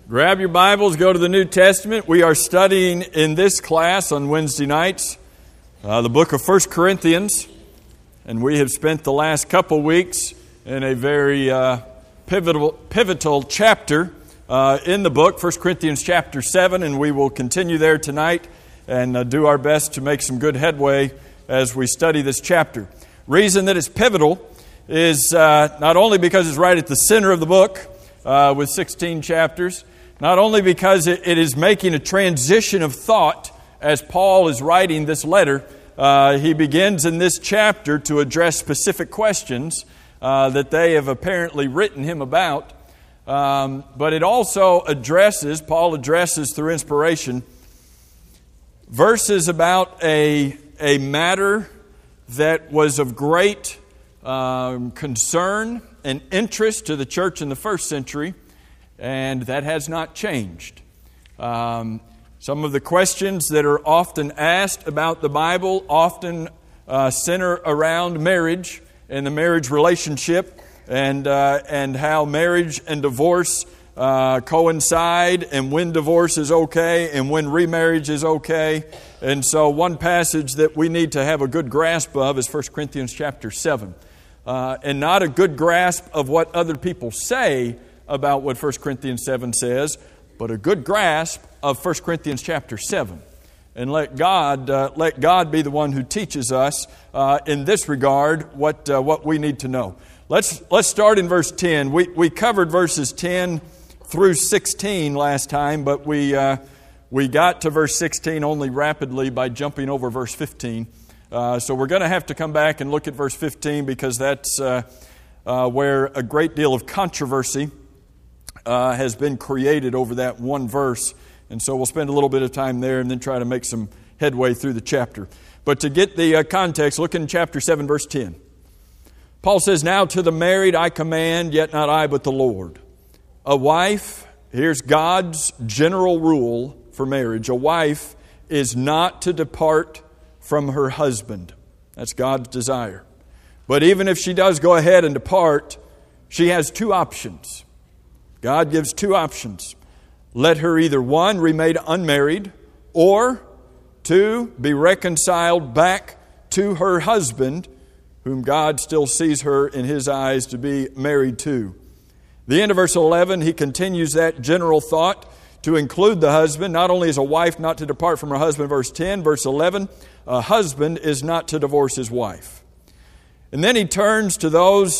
Grab your Bibles, go to the New Testament. We are studying in this class on Wednesday nights the book of 1 Corinthians. And we have spent the last couple weeks in a very pivotal chapter in the book, 1 Corinthians chapter 7. And we will continue there tonight and do our best to make some good headway as we study this chapter. Reason that it's pivotal is not only because it's right at the center of the book with 16 chapters, not only because it is making a transition of thought as Paul is writing this letter. He begins in this chapter to address specific questions that they have apparently written him about. But it also Paul addresses through inspiration, verses about a matter that was of great concern and interest to the church in the first century, and that has not changed. Some of the questions that are often asked about the Bible often center around marriage and the marriage relationship, and how marriage and divorce coincide, and when divorce is okay and when remarriage is okay. And so one passage that we need to have a good grasp of is 1 Corinthians chapter 7. And not a good grasp of what other people say about what 1 Corinthians 7 says, but a good grasp of 1 Corinthians chapter 7. And let God be the one who teaches us in this regard what we need to know. Let's start in verse 10. We covered verses 10 through 16 last time, but we got to verse 16 only rapidly by jumping over verse 15. So we're going to have to come back and look at verse 15 because that's where a great deal of controversy has been created over that one verse. And so we'll spend a little bit of time there and then try to make some headway through the chapter. But to get the context, look in chapter 7, verse 10. Paul says, "Now to the married I command, yet not I, but the Lord. A wife," here's God's general rule for marriage, "a wife is not to depart from her husband." That's God's desire. But even if she does go ahead and depart, she has two options. God gives two options. Let her either, one, remain unmarried, or two, be reconciled back to her husband, whom God still sees her in His eyes to be married to. The end of verse 11, he continues that general thought to include the husband. Not only is a wife not to depart from her husband, verse 10, verse 11, a husband is not to divorce his wife. And then he turns to those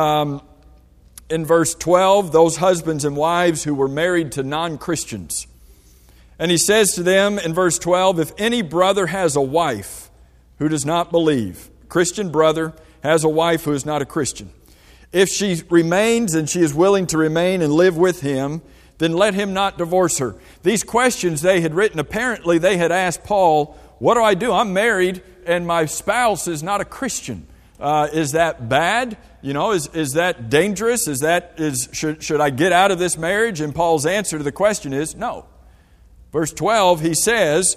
in verse 12, those husbands and wives who were married to non-Christians. And he says to them in verse 12, "If any brother has a wife who does not believe," Christian brother has a wife who is not a Christian, "if she remains and she is willing to remain and live with him, then let him not divorce her." These questions they had written, apparently they had asked Paul, what do I do? I'm married and my spouse is not a Christian. Is that bad? Is that dangerous? Should I get out of this marriage? And Paul's answer to the question is no. Verse 12, he says,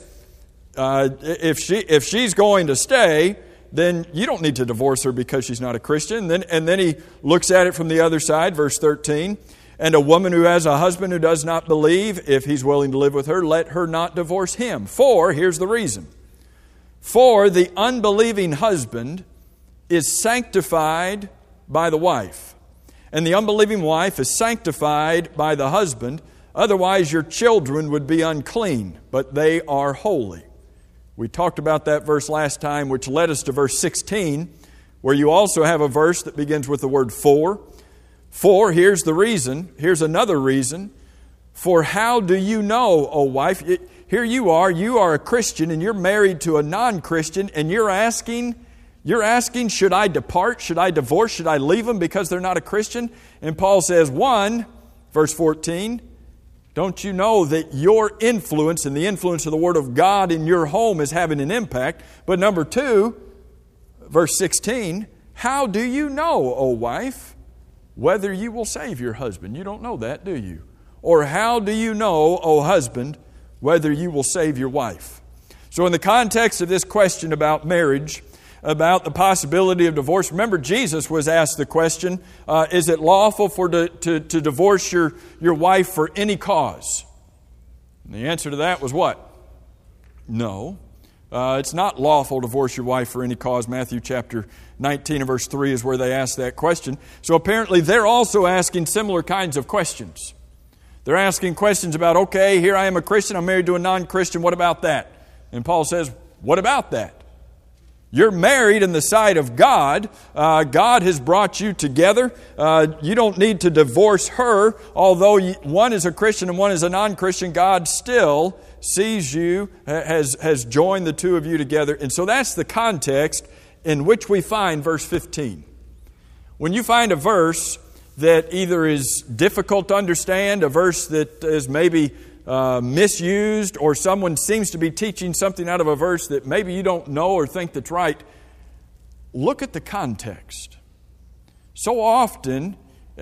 if she's going to stay, then you don't need to divorce her because she's not a Christian. And then he looks at it from the other side, verse 13. "And a woman who has a husband who does not believe, if he's willing to live with her, let her not divorce him. For," here's the reason, "for the unbelieving husband is sanctified by the wife, and the unbelieving wife is sanctified by the husband. Otherwise your children would be unclean, but they are holy." We talked about that verse last time, which led us to verse 16, where you also have a verse that begins with the word "for." "For," here's the reason, here's another reason. "For how do you know, O wife?" Here you are a Christian and you're married to a non-Christian, and you're asking, should I depart? Should I divorce? Should I leave them because they're not a Christian? And Paul says, one, verse 14, don't you know that your influence and the influence of the Word of God in your home is having an impact? But number two, verse 16, how do you know, O wife, whether you will save your husband? You don't know that, do you? Or how do you know, O husband, whether you will save your wife? So in the context of this question about marriage, about the possibility of divorce. Remember, Jesus was asked the question, is it lawful to divorce your wife for any cause? And the answer to that was what? No. It's not lawful to divorce your wife for any cause. Matthew chapter 19 and verse 3 is where they asked that question. So apparently they're also asking similar kinds of questions. They're asking questions about, okay, here I am a Christian, I'm married to a non-Christian, what about that? And Paul says, what about that? You're married in the sight of God. God has brought you together. You don't need to divorce her. Although one is a Christian and one is a non-Christian, God still sees you, has joined the two of you together. And so that's the context in which we find verse 15. When you find a verse that either is difficult to understand, a verse that is maybe misused, or someone seems to be teaching something out of a verse that maybe you don't know or think that's right, look at the context. So often,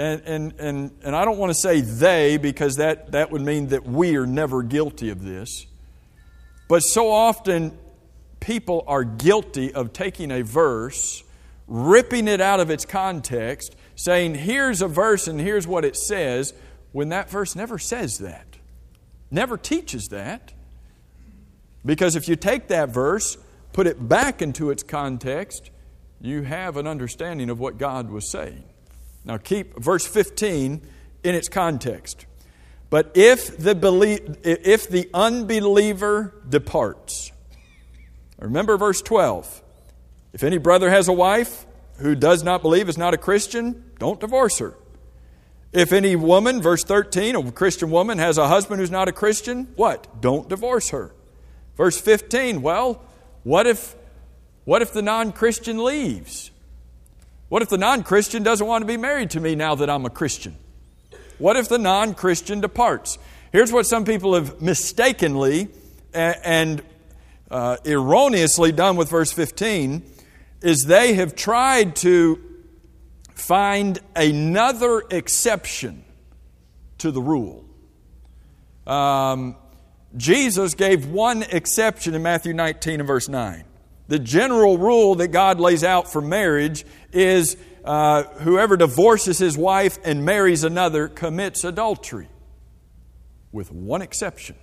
and I don't want to say they, because that would mean that we are never guilty of this, but so often people are guilty of taking a verse, ripping it out of its context, saying here's a verse and here's what it says, when that verse never says that. Never teaches that. Because if you take that verse, put it back into its context, you have an understanding of what God was saying. Now keep verse 15 in its context. But if the unbeliever departs, remember verse 12. If any brother has a wife who does not believe, is not a Christian, don't divorce her. If any woman, verse 13, a Christian woman has a husband who's not a Christian, what? Don't divorce her. Verse 15, well, what if the non-Christian leaves? What if the non-Christian doesn't want to be married to me now that I'm a Christian? What if the non-Christian departs? Here's what some people have mistakenly and erroneously done with verse 15, is they have tried to find another exception to the rule. Jesus gave one exception in Matthew 19 and verse 9. The general rule that God lays out for marriage is whoever divorces his wife and marries another commits adultery. With one exception.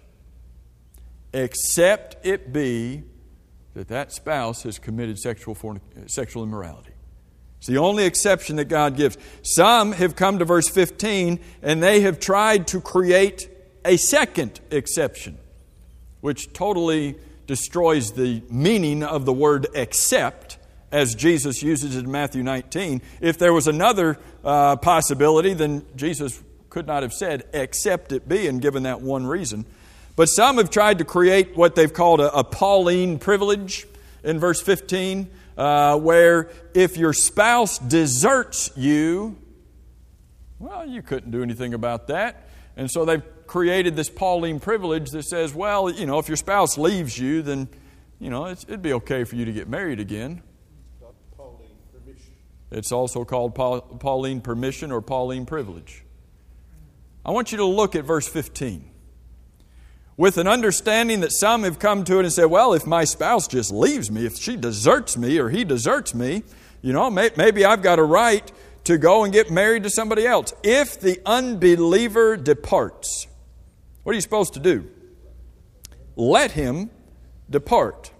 Except it be that spouse has committed sexual immorality. It's the only exception that God gives. Some have come to verse 15 and they have tried to create a second exception, which totally destroys the meaning of the word except, as Jesus uses it in Matthew 19. If there was another possibility, then Jesus could not have said, except it be, and given that one reason. But some have tried to create what they've called a Pauline privilege in verse 15, where if your spouse deserts you, well, you couldn't do anything about that. And so they've created this Pauline privilege that says, well, if your spouse leaves you, then, it'd be okay for you to get married again. Pauline permission. It's also called Pauline permission or Pauline privilege. I want you to look at verse 15. With an understanding that some have come to it and said, well, if my spouse just leaves me, if she deserts me or he deserts me, maybe I've got a right to go and get married to somebody else. If the unbeliever departs, what are you supposed to do? Let him depart.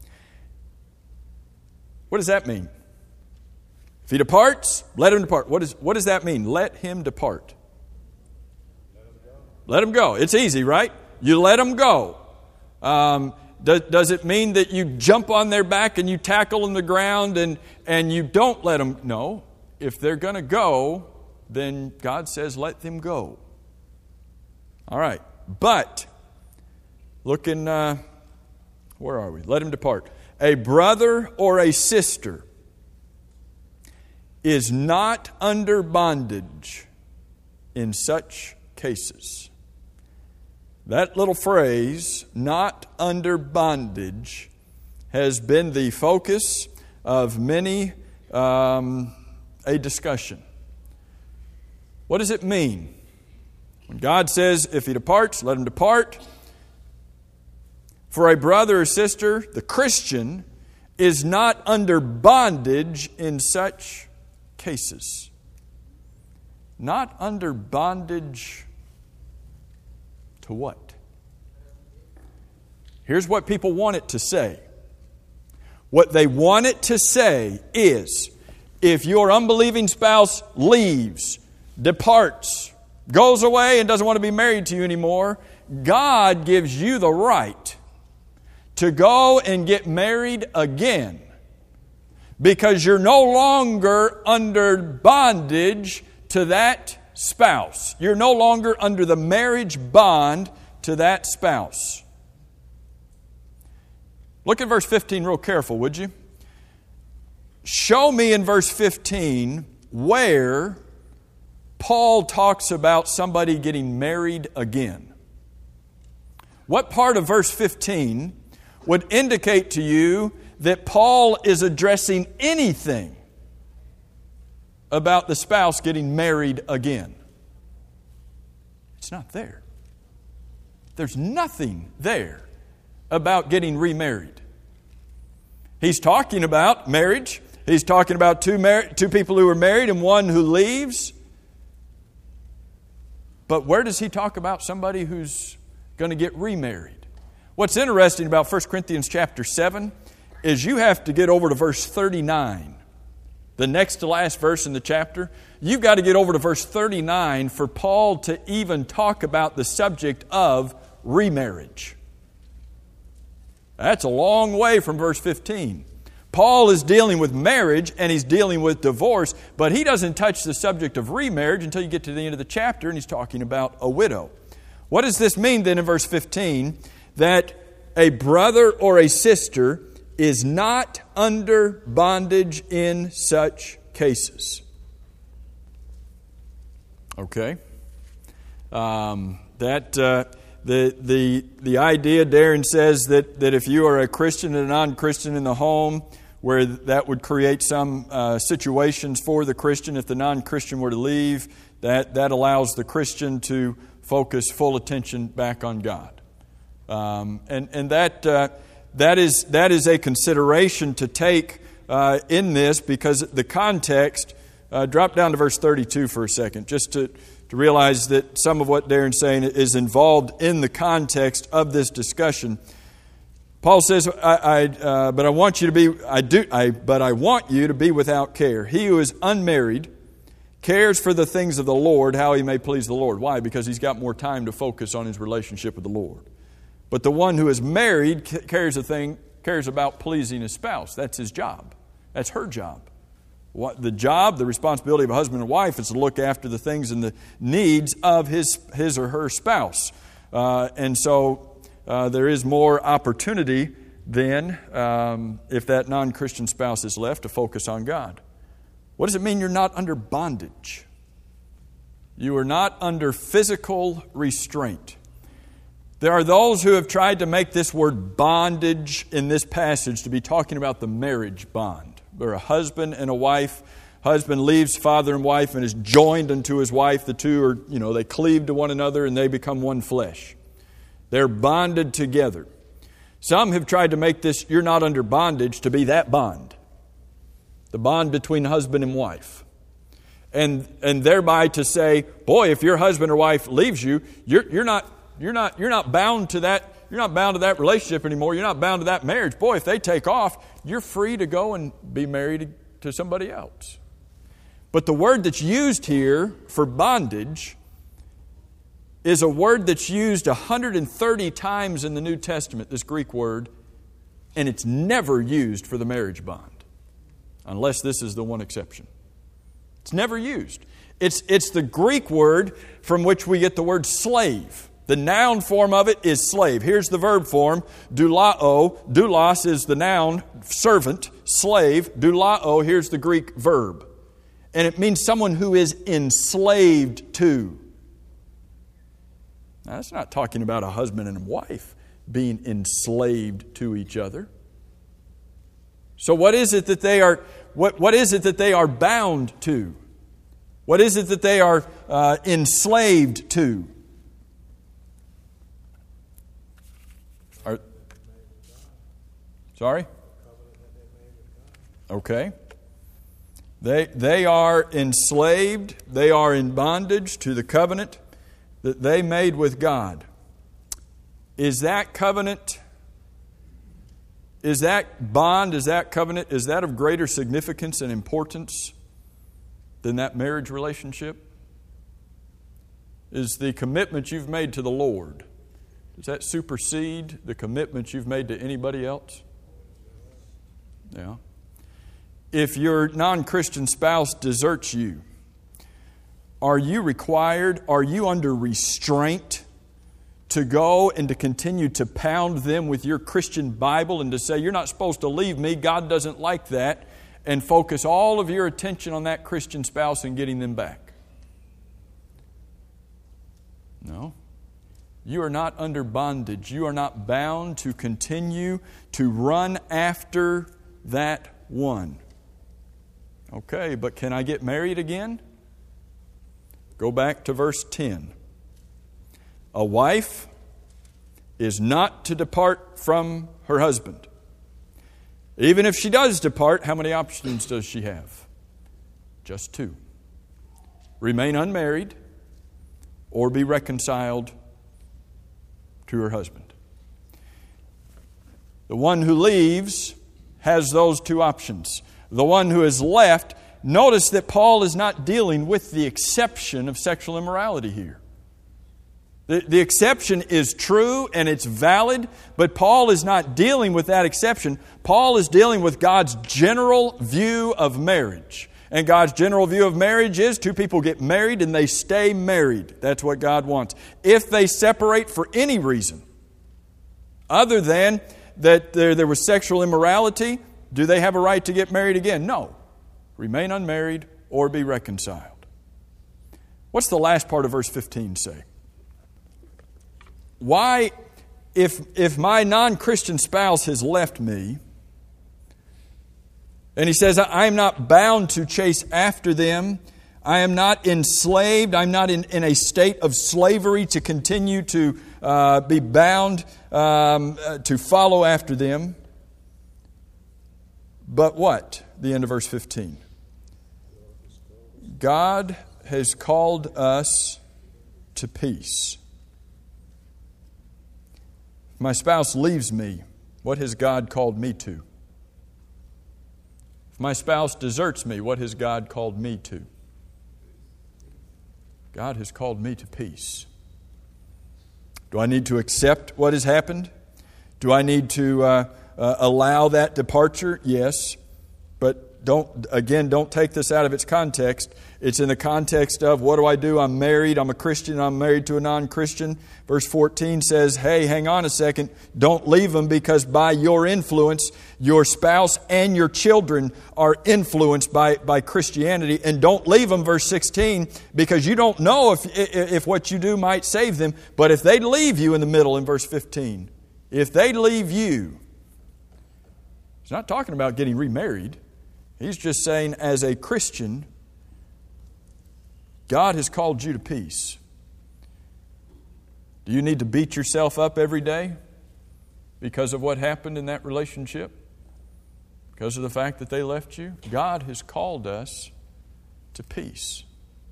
What does that mean? If he departs, let him depart. What does that mean? Let him depart. Let him go. It's easy, right? You let them go. Does it mean that you jump on their back and you tackle in the ground and you don't let them? No. If they're going to go, then God says let them go. All right. But, look in, where are we? Let him depart. A brother or a sister is not under bondage in such cases. That little phrase, not under bondage, has been the focus of many a discussion. What does it mean? When God says, if he departs, let him depart. For a brother or sister, the Christian, is not under bondage in such cases. Not under bondage to what? Here's what people want it to say. What they want it to say is, if your unbelieving spouse leaves, departs, goes away and doesn't want to be married to you anymore, God gives you the right to go and get married again, because you're no longer under bondage to that spouse. You're no longer under the marriage bond to that spouse. Look at verse 15 real careful, would you? Show me in verse 15 where Paul talks about somebody getting married again. What part of verse 15 would indicate to you that Paul is addressing anything about the spouse getting married again? It's not there. There's nothing there about getting remarried. He's talking about marriage. He's talking about two people who are married and one who leaves. But where does he talk about somebody who's going to get remarried? What's interesting about 1 Corinthians chapter 7 is you have to get over to verse 39. The next to last verse in the chapter. You've got to get over to verse 39 for Paul to even talk about the subject of remarriage. That's a long way from verse 15. Paul is dealing with marriage and he's dealing with divorce, but he doesn't touch the subject of remarriage until you get to the end of the chapter, and he's talking about a widow. What does this mean then in verse 15? That a brother or a sister is not under bondage in such cases. Okay? The idea, Darren says, that if you are a Christian and a non-Christian in the home, where that would create some situations for the Christian if the non-Christian were to leave, that allows the Christian to focus full attention back on God. That is a consideration to take in this, because the context, drop down to verse 32 for a second, just to realize that some of what Darren's saying is involved in the context of this discussion. Paul says, "But I want you to be without care. He who is unmarried cares for the things of the Lord, how he may please the Lord." Why? Because he's got more time to focus on his relationship with the Lord. But the one who is married cares about pleasing his spouse. That's his job. That's her job. The responsibility of a husband and wife is to look after the things and the needs of his or her spouse. And so there is more opportunity then, if that non-Christian spouse is left, to focus on God. What does it mean you're not under bondage? You are not under physical restraint. There are those who have tried to make this word bondage in this passage to be talking about the marriage bond. They're a husband and a wife. Husband leaves father and wife and is joined unto his wife. The two are, they cleave to one another and they become one flesh. They're bonded together. Some have tried to make this, you're not under bondage, to be that bond. The bond between husband and wife. And thereby to say, boy, if your husband or wife leaves you, you're not bound to that. You're not bound to that relationship anymore. You're not bound to that marriage. Boy, if they take off, you're free to go and be married to somebody else. But the word that's used here for bondage is a word that's used 130 times in the New Testament, this Greek word, and it's never used for the marriage bond, unless this is the one exception. It's never used. It's the Greek word from which we get the word slave. The noun form of it is slave. Here's the verb form, doulao. Doulos is the noun, servant, slave. Doulao, here's the Greek verb. And it means someone who is enslaved to. Now, that's not talking about a husband and a wife being enslaved to each other. So what is it that they are? What is it that they are bound to? What is it that they are enslaved to? Sorry? Okay? They are enslaved, they are in bondage to the covenant that they made with God. Is that covenant, is that bond, is that covenant, is that of greater significance and importance than that marriage relationship? Is the commitment you've made to the Lord, does that supersede the commitment you've made to anybody else? Yeah. If your non-Christian spouse deserts you, are you required, are you under restraint to go and to continue to pound them with your Christian Bible and to say, you're not supposed to leave me, God doesn't like that, and focus all of your attention on that Christian spouse and getting them back? No. You are not under bondage. You are not bound to continue to run after that one. Okay, but can I get married again? Go back to verse 10. A wife is not to depart from her husband. Even if she does depart, how many options does she have? Just two. Remain unmarried or be reconciled to her husband. The one who leaves has those two options. The one who is left, notice that Paul is not dealing with the exception of sexual immorality here. The exception is true and it's valid, but Paul is not dealing with that exception. Paul is dealing with God's general view of marriage. And God's general view of marriage is two people get married and they stay married. That's what God wants. If they separate for any reason, other than that there was sexual immorality, do they have a right to get married again? No. Remain unmarried or be reconciled. What's the last part of verse 15 say? Why, if my non-Christian spouse has left me, and he says, I am not bound to chase after them, I am not enslaved, I'm not in a state of slavery to continue to be bound to follow after them. But what? The end of verse 15. God has called us to peace. If my spouse leaves me, what has God called me to? If my spouse deserts me, what has God called me to? God has called me to peace. Do I need to accept what has happened? Do I need to allow that departure? Yes. But don't take this out of its context. It's in the context of, what do? I'm married. I'm a Christian. I'm married to a non-Christian. Verse 14 says, hey, hang on a second. Don't leave them, because by your influence, your spouse and your children are influenced by Christianity. And don't leave them, verse 16, because you don't know if what you do might save them. But if they leave you in the middle, in verse 15, if they leave you, he's not talking about getting remarried. He's just saying, as a Christian, God has called you to peace. Do you need to beat yourself up every day because of what happened in that relationship? Because of the fact that they left you? God has called us to peace.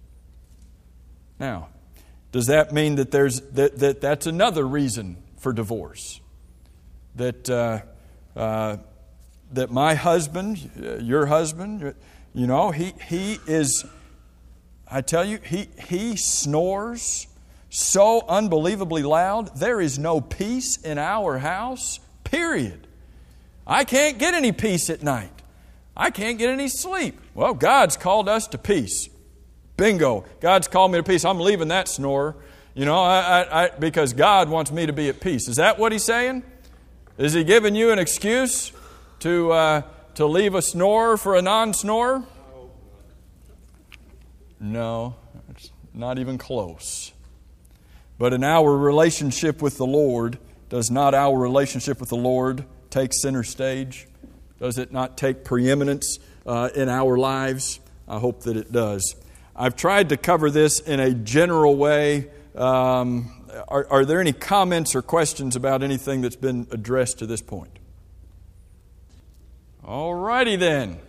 Now, does that mean that that's another reason for divorce? That my husband, your husband, he is, I tell you, he snores so unbelievably loud, there is no peace in our house, period. I can't get any peace at night. I can't get any sleep. Well, God's called us to peace. Bingo. God's called me to peace. I'm leaving that snorer, because God wants me to be at peace. Is that what He's saying? Is He giving you an excuse to leave a snorer for a non-snorer? No, it's not even close. But in our relationship with the Lord, does not our relationship with the Lord take center stage? Does it not take preeminence in our lives? I hope that it does. I've tried to cover this in a general way. Are there any comments or questions about anything that's been addressed to this point? All righty then.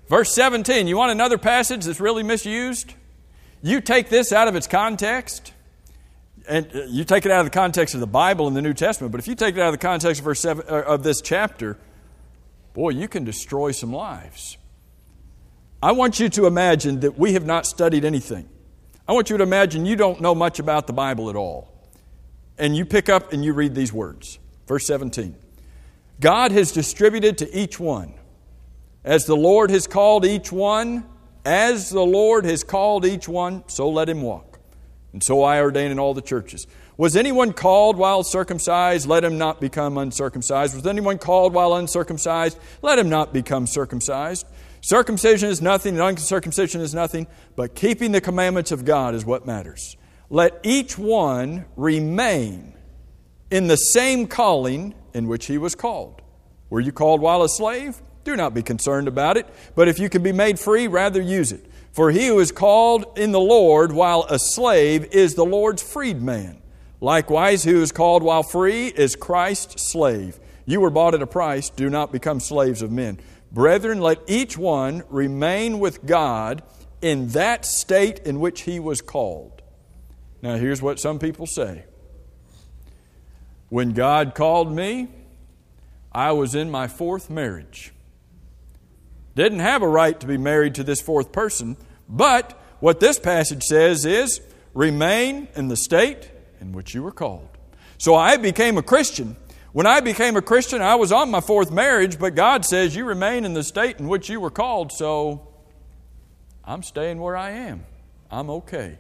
Verse 17, you want another passage that's really misused? You take this out of its context, and you take it out of the context of the Bible and the New Testament, but if you take it out of the context of verse 7, of this chapter, boy, you can destroy some lives. I want you to imagine that we have not studied anything. I want you to imagine you don't know much about the Bible at all. And you pick up and you read these words. Verse 17. God has distributed to each one, as the Lord has called each one, as the Lord has called each one, so let him walk. And so I ordain in all the churches. Was anyone called while circumcised? Let him not become uncircumcised. Was anyone called while uncircumcised? Let him not become circumcised. Circumcision is nothing, and uncircumcision is nothing, but keeping the commandments of God is what matters. Let each one remain in the same calling in which he was called. Were you called while a slave? Do not be concerned about it, but if you can be made free, rather use it. For he who is called in the Lord while a slave is the Lord's freedman. Likewise, he who is called while free is Christ's slave. You were bought at a price. Do not become slaves of men. Brethren, let each one remain with God in that state in which he was called. Now, here's what some people say. When God called me, I was in my fourth marriage. Didn't have a right to be married to this fourth person, but what this passage says is, remain in the state in which you were called. So I became a Christian. When I became a Christian, I was on my fourth marriage, but God says you remain in the state in which you were called, so I'm staying where I am. I'm okay.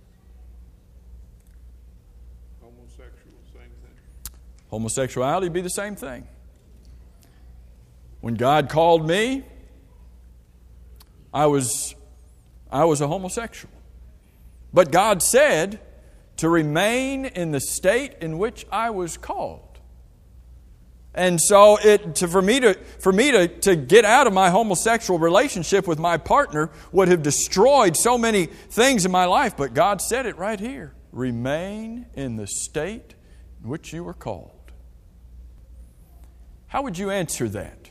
Homosexual, same thing. Homosexuality would be the same thing. When God called me, I was a homosexual. But God said to remain in the state in which I was called. And so for me to get out of my homosexual relationship with my partner would have destroyed so many things in my life. But God said it right here. Remain in the state in which you were called. How would you answer that?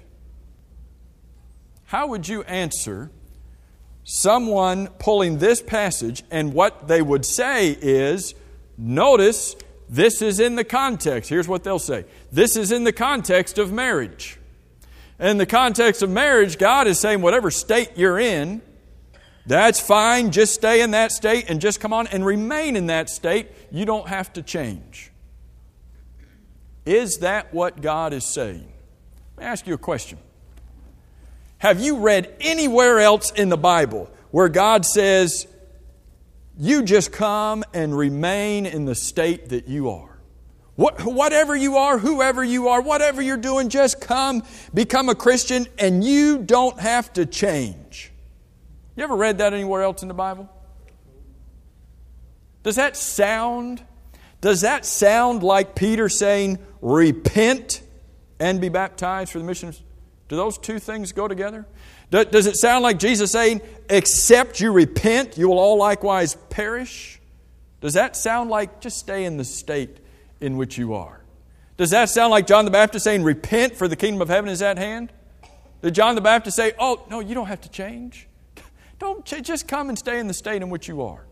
How would you answer someone pulling this passage, and what they would say is, notice, this is in the context. Here's what they'll say. This is in the context of marriage. In the context of marriage, God is saying whatever state you're in, that's fine. Just stay in that state and just come on and remain in that state. You don't have to change. Is that what God is saying? Let me ask you a question. Have you read anywhere else in the Bible where God says, you just come and remain in the state that you are? Whatever you are, whoever you are, whatever you're doing, just come, become a Christian, and you don't have to change. You ever read that anywhere else in the Bible? Does that sound like Peter saying, repent and be baptized for the mission of... Do those two things go together? Does it sound like Jesus saying, except you repent, you will all likewise perish? Does that sound like just stay in the state in which you are? Does that sound like John the Baptist saying, repent for the kingdom of heaven is at hand? Did John the Baptist say, oh, no, you don't have to change. Just come and stay in the state in which you are.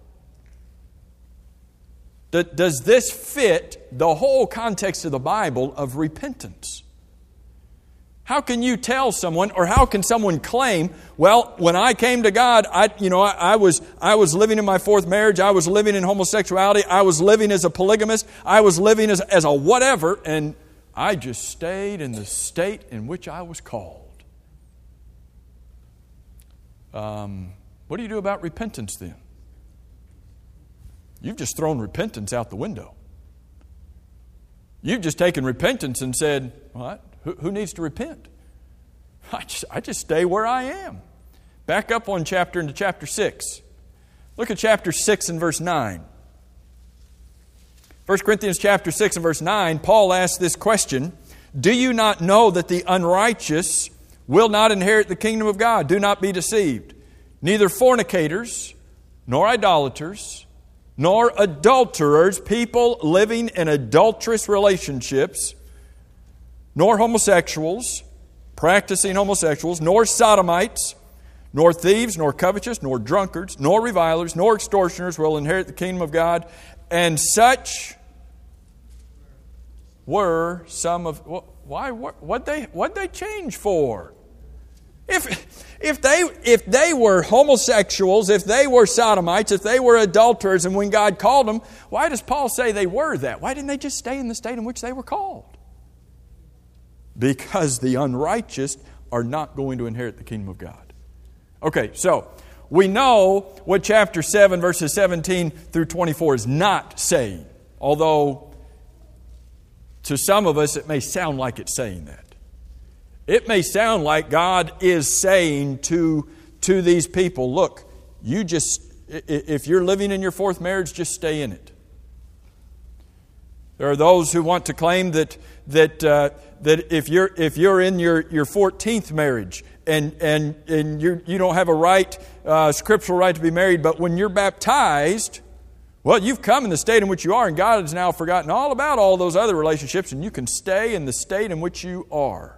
Does this fit the whole context of the Bible of repentance? How can you tell someone, or how can someone claim, well, when I came to God, I was living in my fourth marriage, I was living in homosexuality, I was living as a polygamist, I was living as a whatever, and I just stayed in the state in which I was called. What do you do about repentance then? You've just thrown repentance out the window. You've just taken repentance and said, what? Who needs to repent? I just stay where I am. Back up one chapter into chapter 6. Look at chapter 6 and verse 9. 1 Corinthians chapter 6 and verse 9, Paul asks this question, do you not know that the unrighteous will not inherit the kingdom of God? Do not be deceived. Neither fornicators, nor idolaters, nor adulterers, people living in adulterous relationships, nor homosexuals, practicing homosexuals, nor sodomites, Nor thieves, nor covetous, nor drunkards, nor revilers, nor extortioners will inherit the kingdom of God. And such were some of... Why? What'd they change for? If they were homosexuals, if they were sodomites, if they were adulterers, and when God called them, why does Paul say they were that? Why didn't they just stay in the state in which they were called? Because the unrighteous are not going to inherit the kingdom of God. Okay, so we know what chapter 7, verses 17 through 24 is not saying. Although, to some of us, it may sound like it's saying that. It may sound like God is saying to these people, look, if you're living in your fourth marriage, just stay in it. There are those who want to claim that if you're in your 14th marriage and you don't have a right, scriptural right to be married, but when you're baptized, well, you've come in the state in which you are, and God has now forgotten all about all those other relationships, and you can stay in the state in which you are.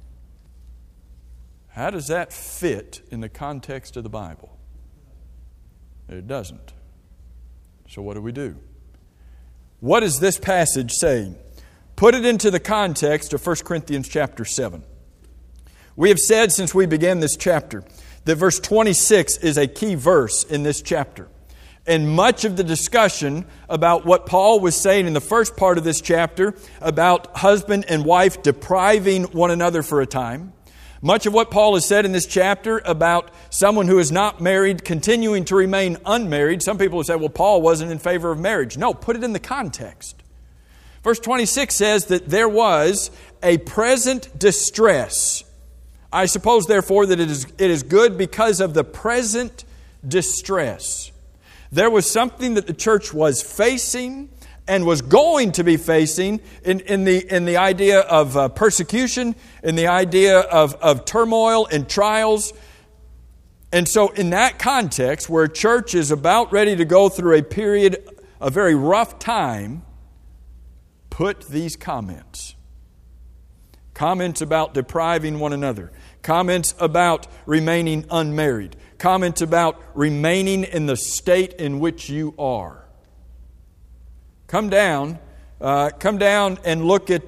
How does that fit in the context of the Bible? It doesn't. So what do? What is this passage saying? Put it into the context of 1 Corinthians chapter 7. We have said since we began this chapter that verse 26 is a key verse in this chapter. And much of the discussion about what Paul was saying in the first part of this chapter about husband and wife depriving one another for a time, much of what Paul has said in this chapter about someone who is not married continuing to remain unmarried. Some people have said, well, Paul wasn't in favor of marriage. No, put it in the context. Verse 26 says that there was a present distress. I suppose, therefore, that it is good because of the present distress. There was something that the church was facing and was going to be facing in the idea of persecution, in the idea of turmoil and trials. And so in that context, where a church is about ready to go through a period, a very rough time, put these comments. Comments about depriving one another. Comments about remaining unmarried. Comments about remaining in the state in which you are. Come down and look at,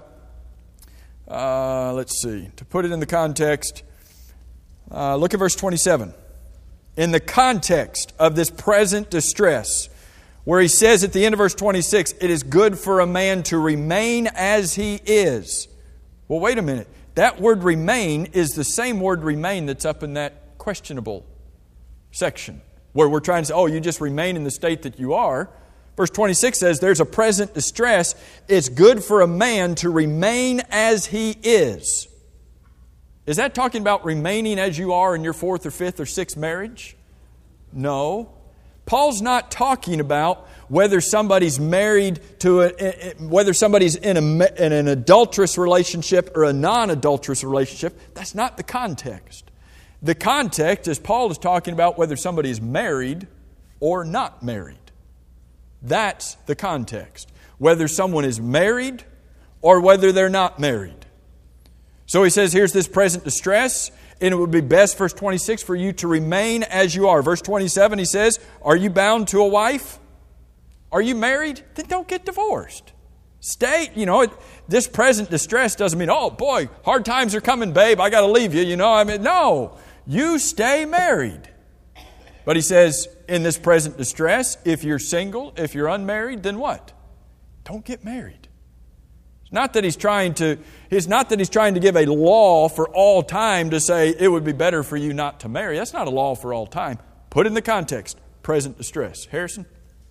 let's see, to put it in the context, look at verse 27. In the context of this present distress, where he says at the end of verse 26, it is good for a man to remain as he is. Well, wait a minute. That word remain is the same word remain that's up in that questionable section, where we're trying to say, oh, you just remain in the state that you are. Verse 26 says, there's a present distress. It's good for a man to remain as he is. Is that talking about remaining as you are in your fourth or fifth or sixth marriage? No. Paul's not talking about whether somebody's married to whether somebody's in an adulterous relationship or a non-adulterous relationship. That's not the context. The context is Paul is talking about whether somebody is married or not married. That's the context. Whether someone is married or whether they're not married. So he says, here's this present distress, and it would be best, verse 26, for you to remain as you are. Verse 27, he says, are you bound to a wife? Are you married? Then don't get divorced. Stay, this present distress doesn't mean, oh boy, hard times are coming, babe, I got to leave you, no, you stay married. But he says, in this present distress, if you're single, if you're unmarried, then what? Don't get married. It's not that he's trying to give a law for all time to say it would be better for you not to marry. That's not a law for all time. Put it in the context, present distress. Harrison?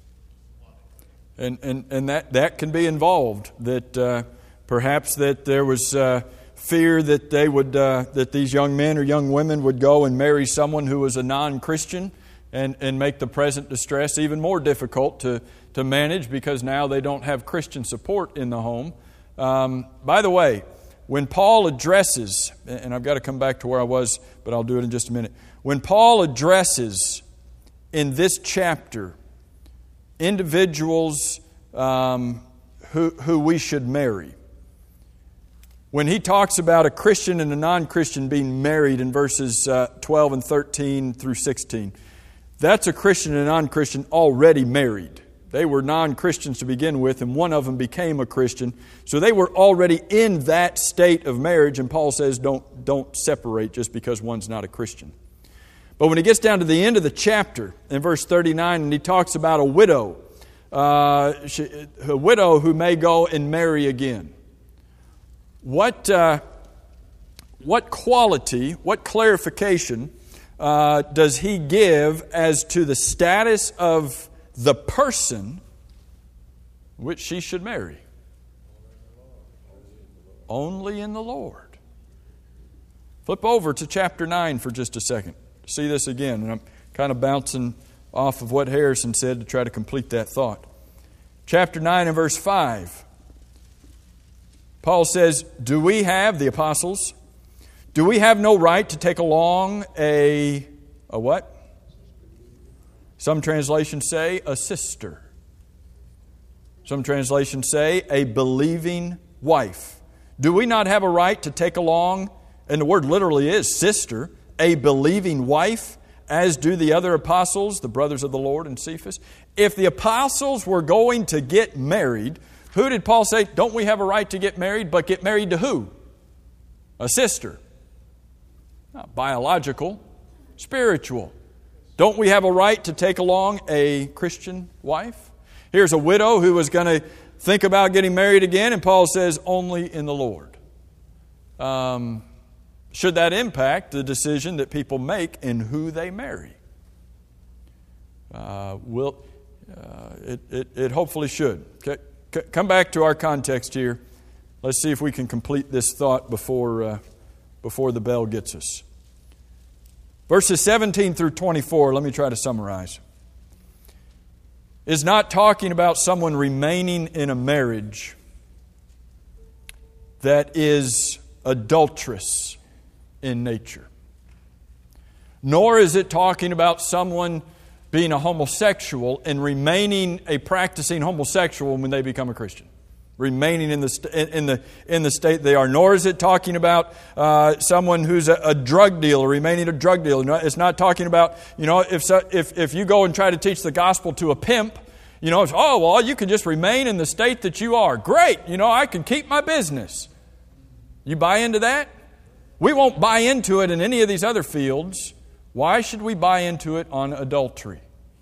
And that can be involved. That perhaps that there was fear that they would that these young men or young women would go and marry someone who was a non-Christian. And make the present distress even more difficult to manage because now they don't have Christian support in the home. By the way, when Paul addresses, and I've got to come back to where I was, but I'll do it in just a minute. When Paul addresses in this chapter individuals who we should marry, when he talks about a Christian and a non-Christian being married in verses 12 and 13 through 16, that's a Christian and a non-Christian already married. They were non-Christians to begin with, and one of them became a Christian. So they were already in that state of marriage, and Paul says don't separate just because one's not a Christian. But when he gets down to the end of the chapter, in verse 39, and he talks about a widow who may go and marry again. What quality, what clarification does he give as to the status of the person which she should marry? Only in the Lord. Flip over to chapter 9 for just a second. See this again, and I'm kind of bouncing off of what Harrison said to try to complete that thought. Chapter 9 and verse 5. Paul says, do we have, the apostles, do we have no right to take along a what? Some translations say a sister. Some translations say a believing wife. Do we not have a right to take along, and the word literally is sister, a believing wife, as do the other apostles, the brothers of the Lord and Cephas? If the apostles were going to get married, who did Paul say, don't we have a right to get married, but get married to who? A sister. Not biological, spiritual. Don't we have a right to take along a Christian wife? Here's a widow who was going to think about getting married again, and Paul says, only in the Lord. Should that impact the decision that people make in who they marry? It hopefully should. Okay. Come back to our context here. Let's see if we can complete this thought before the bell gets us. Verses 17 through 24, let me try to summarize. Is not talking about someone remaining in a marriage that is adulterous in nature. Nor is it talking about someone being a homosexual and remaining a practicing homosexual when they become a Christian. Remaining in the state they are. Nor is it talking about someone who's a drug dealer remaining a drug dealer. It's not talking about, if you go and try to teach the gospel to a pimp, you can just remain in the state that you are. Great, I can keep my business. You buy into that? We won't buy into it in any of these other fields. Why should we buy into it on adultery?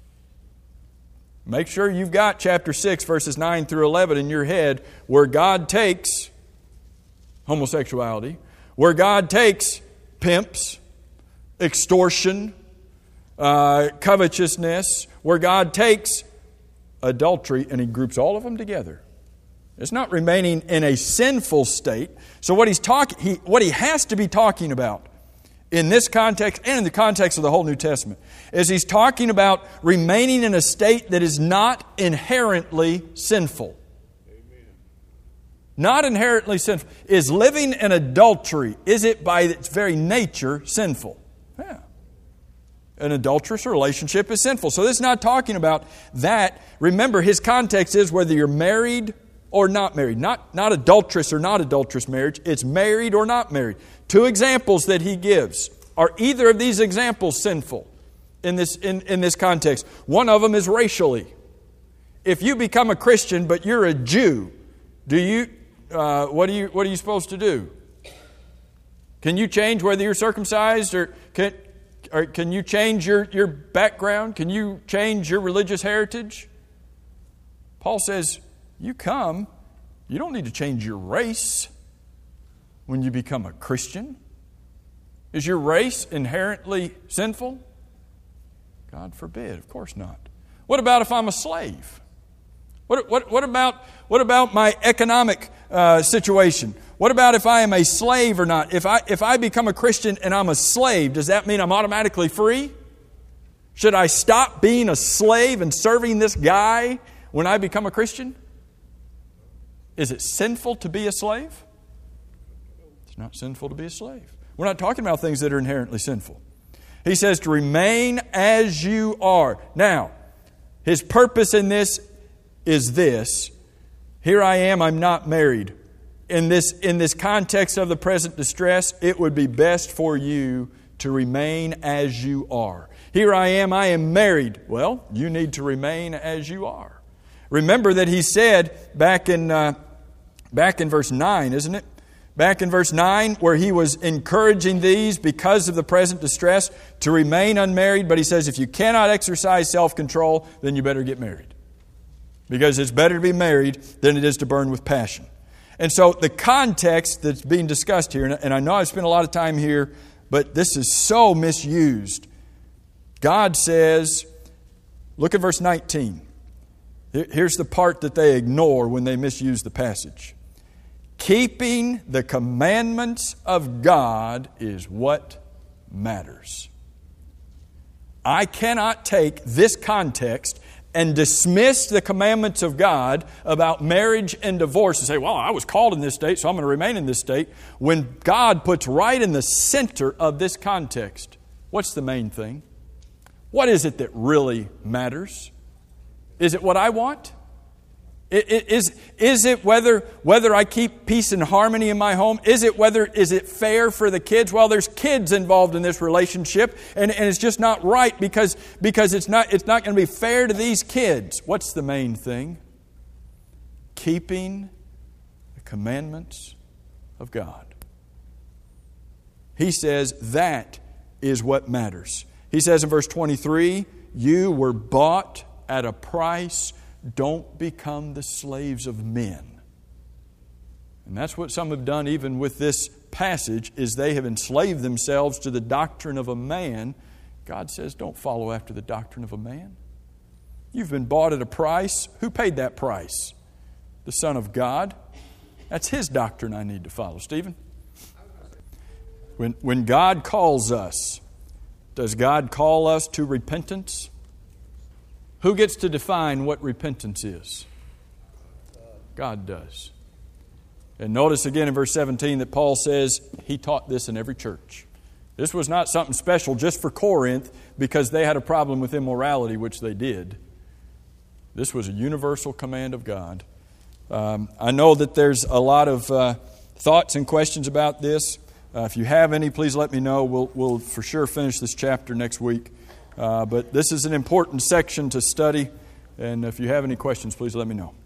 Make sure you've got chapter 6, verses 9 through 11 in your head, where God takes homosexuality, where God takes pimps, extortion, covetousness, where God takes adultery, and He groups all of them together. It's not remaining in a sinful state. So what he has to be talking about in this context and in the context of the whole New Testament is he's talking about remaining in a state that is not inherently sinful. Amen. Not inherently sinful. Is living in adultery, is it by its very nature sinful? Yeah. An adulterous relationship is sinful. So this is not talking about that. Remember, his context is whether you're married or not married. Not adulterous or not adulterous marriage. It's married or not married. Two examples that he gives. Are either of these examples sinful in this context? One of them is racially. If you become a Christian but you're a Jew, what are you supposed to do? Can you change whether you're circumcised or can you change your background? Can you change your religious heritage? Paul says, you don't need to change your race when you become a Christian. Is your race inherently sinful? God forbid, of course not. What about if I'm a slave? What about my economic situation? What about if I am a slave or not? If I become a Christian and I'm a slave, does that mean I'm automatically free? Should I stop being a slave and serving this guy when I become a Christian? Is it sinful to be a slave? It's not sinful to be a slave. We're not talking about things that are inherently sinful. He says to remain as you are. Now, his purpose in this is this. Here I am, I'm not married. in this context of the present distress, it would be best for you to remain as you are. Here I am married. Well, you need to remain as you are. Remember that he said back in verse 9, isn't it? Back in verse 9, where he was encouraging these because of the present distress to remain unmarried. But he says, if you cannot exercise self-control, then you better get married. Because it's better to be married than it is to burn with passion. And so the context that's being discussed here, and I know I've spent a lot of time here, but this is so misused. God says, look at verse 19. Here's the part that they ignore when they misuse the passage. Keeping the commandments of God is what matters. I cannot take this context and dismiss the commandments of God about marriage and divorce and say, well, I was called in this state, so I'm going to remain in this state, when God puts right in the center of this context, what's the main thing? What is it that really matters? Is it what I want? Is it whether I keep peace and harmony in my home? Is it fair for the kids? Well, there's kids involved in this relationship, and it's just not right because it's not going to be fair to these kids. What's the main thing? Keeping the commandments of God. He says that is what matters. He says in verse 23, you were bought at a price. Don't become the slaves of men. And that's what some have done even with this passage, is they have enslaved themselves to the doctrine of a man. God says, don't follow after the doctrine of a man. You've been bought at a price. Who paid that price? The Son of God. That's His doctrine I need to follow. Stephen? When God calls us, does God call us to repentance? Who gets to define what repentance is? God does. And notice again in verse 17 that Paul says he taught this in every church. This was not something special just for Corinth because they had a problem with immorality, which they did. This was a universal command of God. I know that there's a lot of thoughts and questions about this. If you have any, please let me know. We'll for sure finish this chapter next week. But this is an important section to study, and if you have any questions, please let me know.